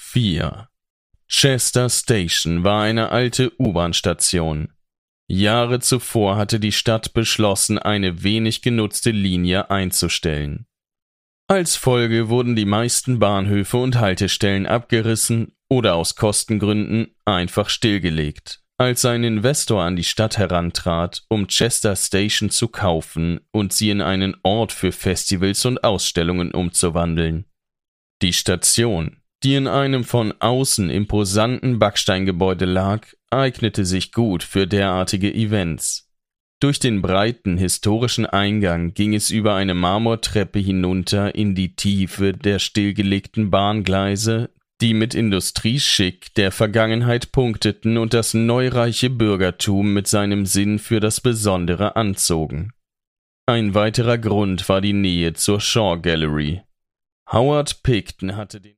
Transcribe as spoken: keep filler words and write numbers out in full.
vier. Chester Station war eine alte U-Bahn-Station. Jahre zuvor hatte die Stadt beschlossen, eine wenig genutzte Linie einzustellen. Als Folge wurden die meisten Bahnhöfe und Haltestellen abgerissen oder aus Kostengründen einfach stillgelegt, als ein Investor an die Stadt herantrat, um Chester Station zu kaufen und sie in einen Ort für Festivals und Ausstellungen umzuwandeln. Die Station, die in einem von außen imposanten Backsteingebäude lag, eignete sich gut für derartige Events. Durch den breiten historischen Eingang ging es über eine Marmortreppe hinunter in die Tiefe der stillgelegten Bahngleise, die mit Industrieschick der Vergangenheit punkteten und das neureiche Bürgertum mit seinem Sinn für das Besondere anzogen. Ein weiterer Grund war die Nähe zur Shaw Gallery. Howard Picton hatte den